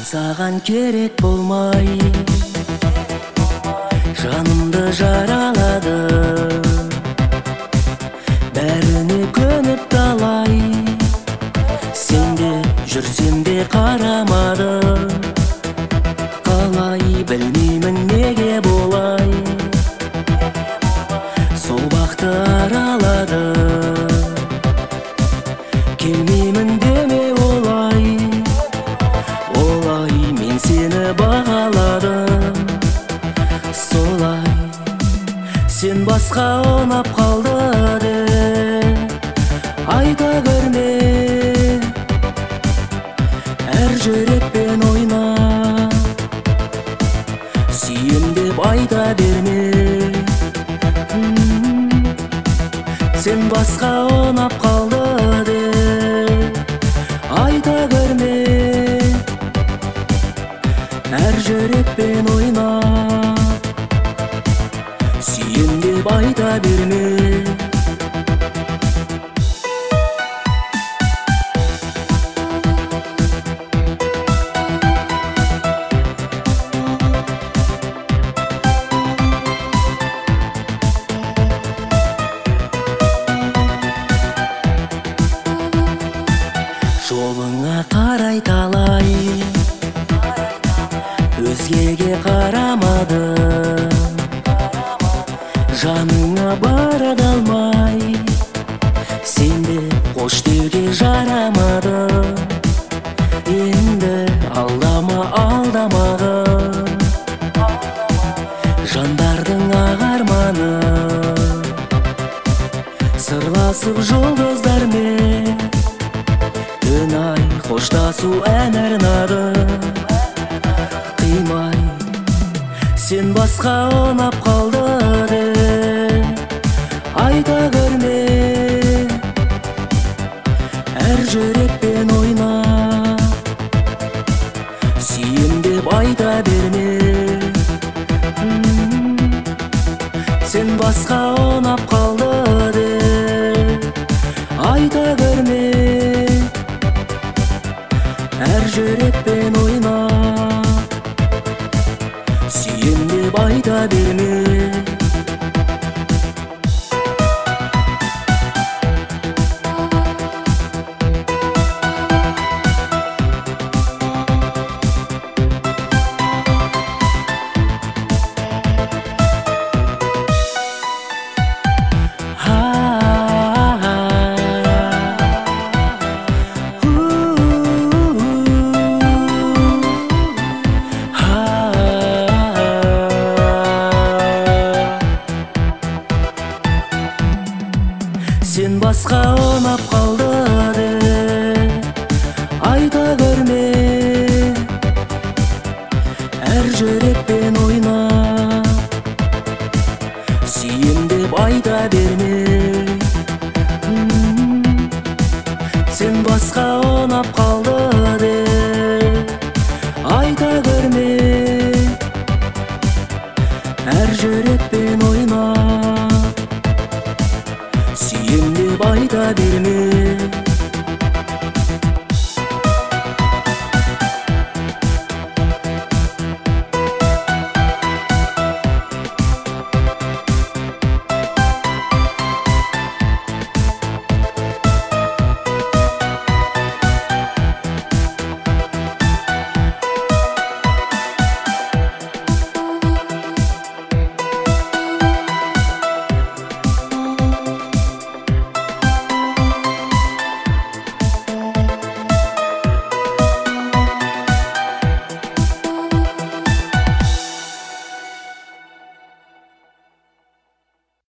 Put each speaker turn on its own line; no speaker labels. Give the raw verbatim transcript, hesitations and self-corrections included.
саған керек болмай жанымды жаралады, бәріне көніп талай. Сен де жүрсем де қарамады, қалай білмеймін неге болай. Сол бақты аралады, келмеймін деме олай. Олай мен сені бағаладым, солай сен басқа ұнап қалды деп айта көрме. Әр жүрекпен ойна, сүйем деп айта берме. Сен басқа ұнап қалды деп айта көрме. Әр жүрекпен ойна, сүйем деп айта берме. Жолыңа қарай талай, өзгеге қарамадым. Жаныңа бара алмай, сен де қош деуге жарамады. Енді алдама алдамағым, жандардың ағарманы. Сырласып жұлдыздармен түн ай қоштасу ән арнады. Қимай сен басқа ұнап қалды деп айта көрме. Әр жүрекпен ойна, сүйем деп айта берме. Сен басқа ұнап қалды деп айта көрме. Әр жүрекпен ойна, сүйем деп айта берме. Сен басқа ұнап қалды деп айта көрме. Әр жүрекпен ойна, сүйем деп айта берме. Сен басқа ұнап қалды